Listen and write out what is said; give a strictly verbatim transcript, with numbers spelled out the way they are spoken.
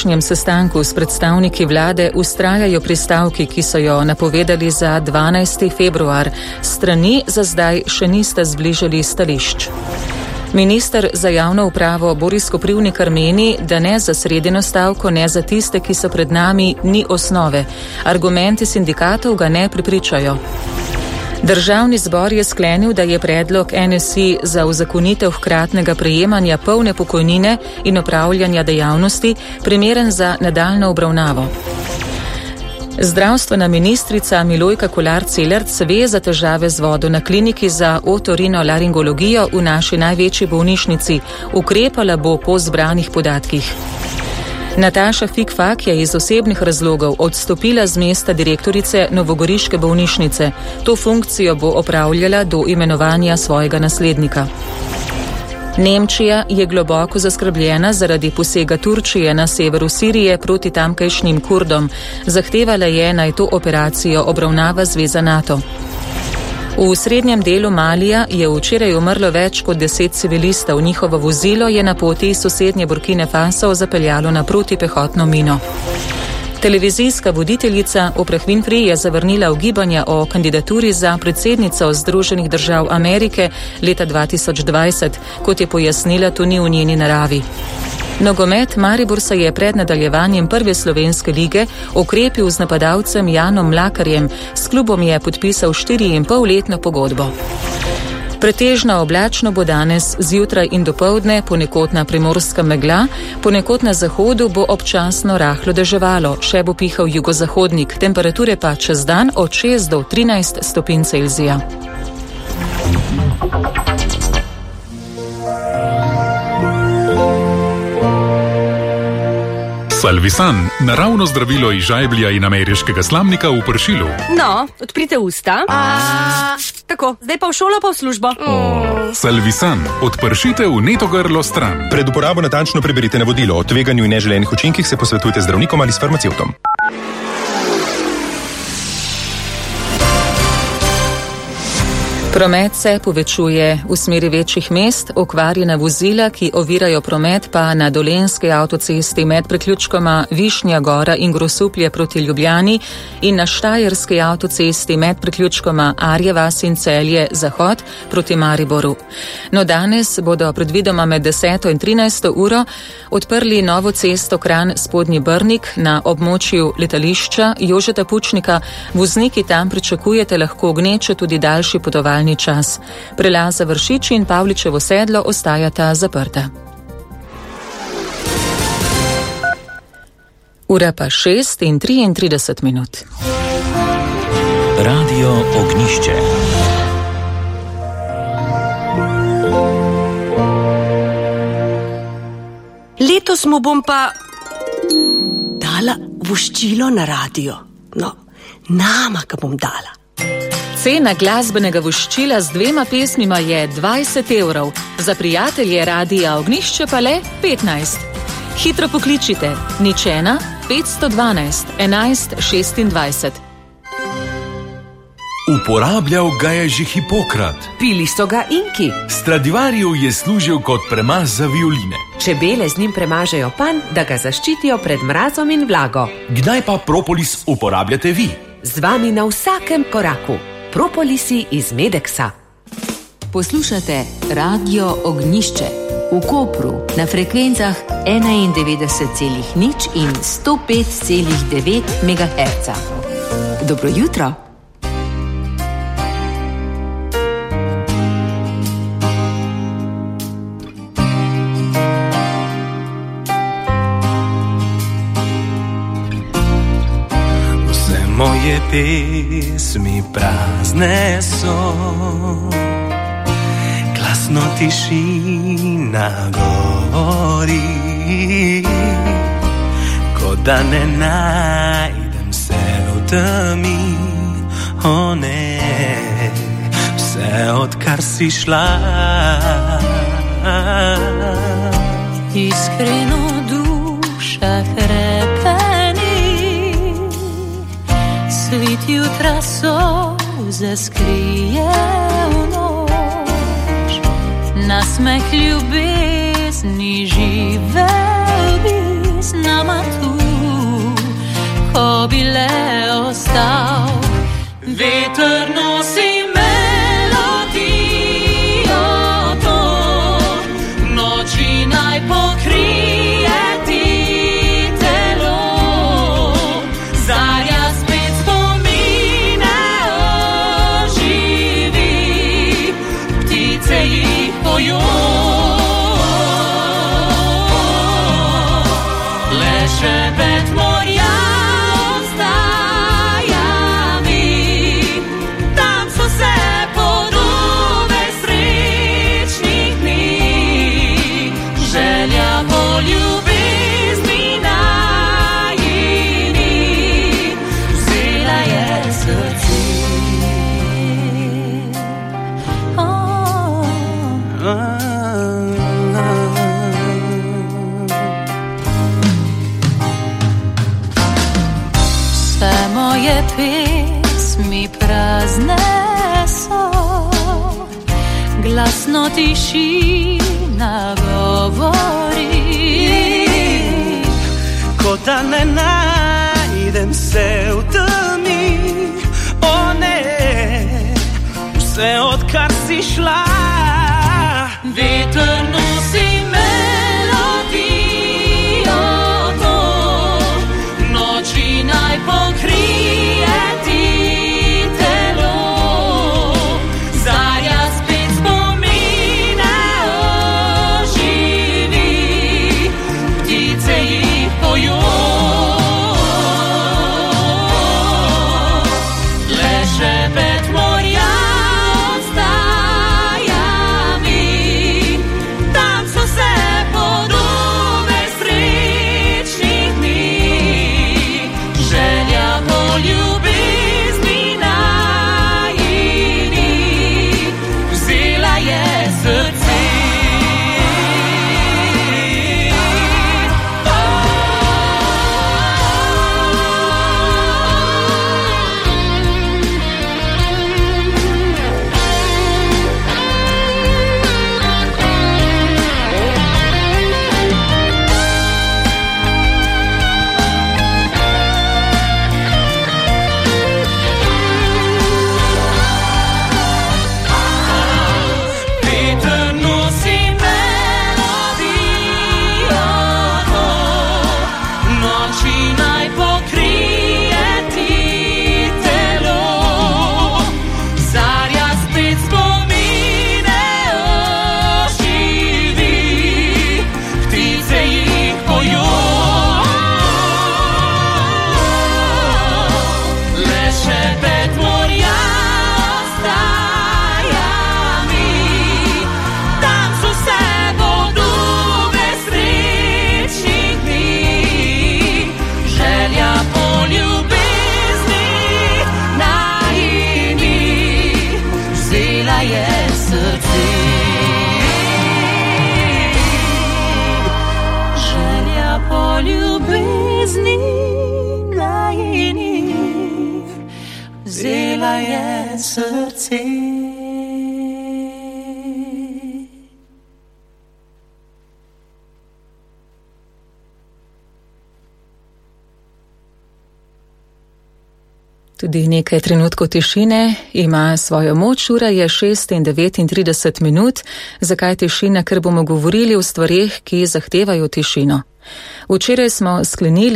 včerajšnjem sestanku s predstavniki vlade vztrajajo pri stavki, ki so jo napovedali za dvanajsti februar. Strani za zdaj še niste zbližali stališč. Minister za javno upravo Boris Koprivnikar meni, da ne za sredino stavko, ne za tiste, ki so pred nami, ni osnove. Argumenti sindikatov ga ne prepričajo. Državni zbor je sklenil, da je predlog N S I za uzakonitev hkratnega prejemanja polne pokojnine in opravljanja dejavnosti primeren za nadaljnjo obravnavo. Zdravstvena ministrica Milojka Kolar Celarc ve za težave z vodo na kliniki za otorinolaringologijo v naši največji bolnišnici. Ukrepala bo po zbranih podatkih. Nataša Fikfak je iz osebnih razlogov odstopila z mesta direktorice novogoriške bolnišnice. To funkcijo bo opravljala do imenovanja svojega naslednika. Nemčija je globoko zaskrbljena zaradi posega Turčije na severu Sirije proti tamkajšnjim Kurdom. Zahtevala je, naj to operacijo obravnava zveza NATO. V srednjem delu Malija je včeraj umrlo več kot deset civilistov. Njihovo vozilo je na poti iz sosednje Burkine Faso zapeljalo na protipehotno mino. Televizijska voditeljica Oprah Winfrey je zavrnila ugibanja o kandidaturi za predsednico Združenih držav Amerike leta dva tisoč dvajset, kot je pojasnila, to ni v njeni naravi. Nogomet. Maribor se je pred nadaljevanjem prve slovenske lige okrepil z napadalcem Janom Mlakarjem. S klubom je podpisal štiri in pol letno pogodbo. Pretežno oblačno bo danes, zjutraj in dopoldne, ponekod na Primorskem megla, ponekod na zahodu bo občasno rahlo deževalo, še bo pihal jugozahodnik, temperature pa čez dan od šest do trinajst stopinj Celzija. Salvisan, naravno zdravilo iz žajblja in ameriškega slamnika v pršilu. No, odprite usta. A... Tako, zdaj pa v šolo, pa v službo. Mm. Salvisan, odpršite v neto grlo stran. Pred uporabo natančno preberite navodilo. O tveganju in neželenih učinkih se posvetujte z zdravnikom ali s farmacevtom. Promet se povečuje v smeri večjih mest, okvarjena vozila, ki ovirajo promet, pa na Dolenjski avtocesti med priključkoma Višnja Gora in Grosuplje proti Ljubljani in na Štajerski avtocesti med priključkoma Arje vas in Celje Zahod proti Mariboru. No, danes bodo predvidoma med deseto in trinajsto uro odprli novo cesto Kranj Spodnji Brnik na območju letališča Jožeta Pučnika. Vozniki tam pričakujete lahko gneče tudi daljši potovalni čas. Prelaz za Vršič in Pavličevo sedlo ostajata zaprta. Ura pa šest in triintrideset minut. Radio Ognjišče. Letos mu bom pa dala voščilo na radio. No, nama ga bom dala. Cena glasbenega voščila z dvema pesmima je dvajset evrov, za prijatelje Radia Ognjišče pa le petnajst. Hitro pokličite nič ena petsto dvanajst enajst šestindvajset. Uporabljal ga je že Hipokrat. Pili so ga Inki. Stradivariju je služil kot premaz za violine. Čebele z njim premažejo panj, da ga zaščitijo pred mrazom in vlago. Kdaj pa propolis uporabljate vi? Z vami na vsakem koraku. Propolisi iz Medeksa. Poslušate Radio Ognjišče v Kopru na frekvencah enaindevetdeset celih nič in sto pet celih devet megaherca. Dobro jutro. Moje pesmi prazne so, glasno tišina govori, kot da ne najdem se v temi, o ne, vse odkar si šla. Iskreno duša hrepeni, svit jutra solze skrije v noč, nasmeh ljubezni žive bi z nama tu. ko bi le ostal. Veter nosi melodijo to, noči naj pokrije ti telo. Zarja spet spomine oživi, ptice jih pojo. Le šepet morja ostaja mi, tam so se podobe srečnih dni. Želja po ljubezni najini vzela je srce. Oh. Vse moje pesmi prazne so, glasno tišina govori. Ko da ne najdem se v temi, o ne, vse odkar si šla. Veter nosi melodijo to, noči naj pokrije ti telo. Zarja spet spomine oživi, ptice jih pojo. Le šepet morja ostaja mi, tam so se podobe srečnih dni. Želja po ljubezni najini vzela je srce. Veter nosi melodijo to, noči naj pokrije ti telo. Zarja spet spomine oživi, ptice jih pojo. Le šepet morja ostaja mi, tam so se podobe srečnih dni. Želja po ljubezni najini vzela je srce. Želja po ljubezni najini vzela je srce. Tudi nekaj trenutkov tišine ima svojo moč, ura je šest in devetintrideset minut. Zakaj tišina? Ker bomo govorili o stvareh, ki zahtevajo tišino. Včeraj smo sklenili